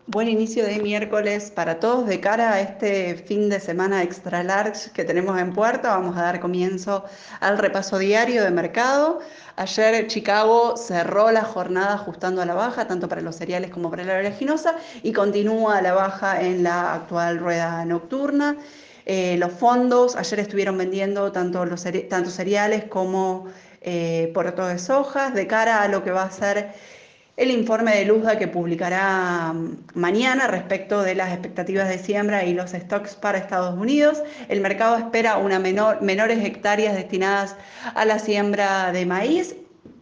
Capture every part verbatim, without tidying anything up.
Buen inicio de miércoles para todos de cara a este fin de semana extra large que tenemos en puerta. Vamos a dar comienzo al repaso diario de mercado. Ayer Chicago cerró la jornada ajustando a la baja, tanto para los cereales como para la oleaginosa, y continúa a la baja en la actual rueda nocturna. Eh, los fondos ayer estuvieron vendiendo tanto, los cere tanto cereales como eh, porotos de soja de cara a lo que va a ser el informe de Luzda que publicará mm, mañana respecto de las expectativas de siembra y los stocks para Estados Unidos. El mercado espera una menor, menores hectáreas destinadas a la siembra de maíz,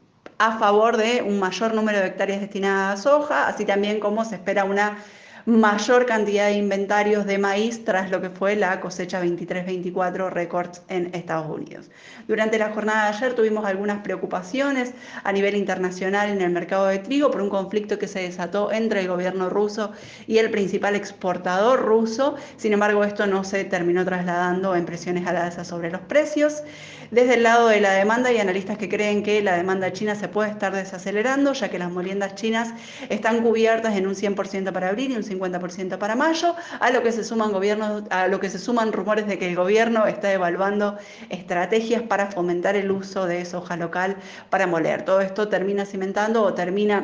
a favor de un mayor número de hectáreas destinadas a soja, así también como se espera una mayor cantidad de inventarios de maíz tras lo que fue la cosecha veintitrés veinticuatro récords en Estados Unidos. Durante la jornada de ayer tuvimos algunas preocupaciones a nivel internacional en el mercado de trigo por un conflicto que se desató entre el gobierno ruso y el principal exportador ruso. Sin embargo, esto no se terminó trasladando en presiones a la alza sobre los precios. Desde el lado de la demanda hay analistas que creen que la demanda china se puede estar desacelerando, ya que las moliendas chinas están cubiertas en un cien por ciento para abril y un cincuenta por ciento para mayo, a lo que se suman gobiernos, a lo que se suman rumores de que el gobierno está evaluando estrategias para fomentar el uso de soja local para moler. Todo esto termina cimentando o termina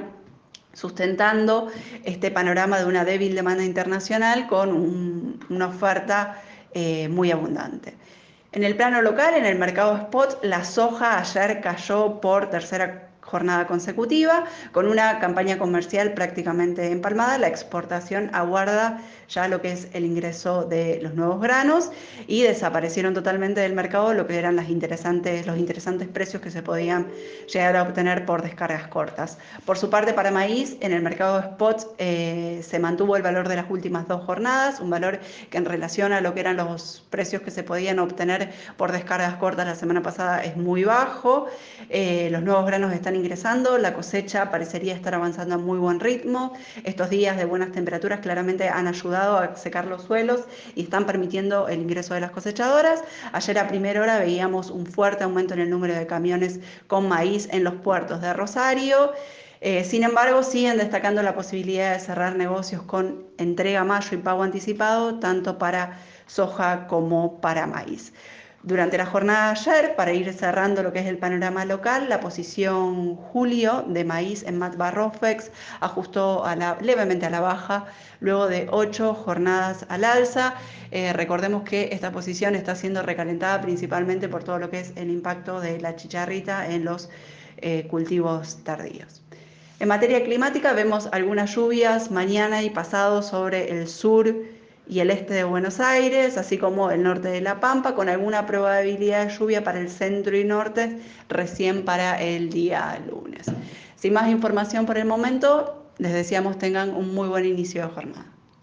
sustentando este panorama de una débil demanda internacional con un, una oferta eh, muy abundante. En el plano local, en el mercado spot, la soja ayer cayó por tercera jornada consecutiva, con una campaña comercial prácticamente empalmada. La exportación aguarda ya lo que es el ingreso de los nuevos granos y desaparecieron totalmente del mercado lo que eran las interesantes, los interesantes precios que se podían llegar a obtener por descargas cortas. Por su parte, para maíz, en el mercado spot eh, se mantuvo el valor de las últimas dos jornadas, un valor que en relación a lo que eran los precios que se podían obtener por descargas cortas la semana pasada es muy bajo. Eh, los nuevos granos están ingresando, la cosecha parecería estar avanzando a muy buen ritmo. Estos días de buenas temperaturas claramente han ayudado a secar los suelos y están permitiendo el ingreso de las cosechadoras. Ayer a primera hora veíamos un fuerte aumento en el número de camiones con maíz en los puertos de Rosario. Eh, sin embargo, siguen destacando la posibilidad de cerrar negocios con entrega a mayo y pago anticipado, tanto para soja como para maíz. Durante la jornada de ayer, para ir cerrando lo que es el panorama local, la posición julio de maíz en Matbarrofex ajustó a la, levemente a la baja, luego de ocho jornadas al alza. Eh, recordemos que esta posición está siendo recalentada principalmente por todo lo que es el impacto de la chicharrita en los eh, cultivos tardíos. En materia climática vemos algunas lluvias mañana y pasado sobre el sur y el este de Buenos Aires, así como el norte de La Pampa, con alguna probabilidad de lluvia para el centro y norte recién para el día lunes. Sin más información por el momento, les deseamos tengan un muy buen inicio de jornada.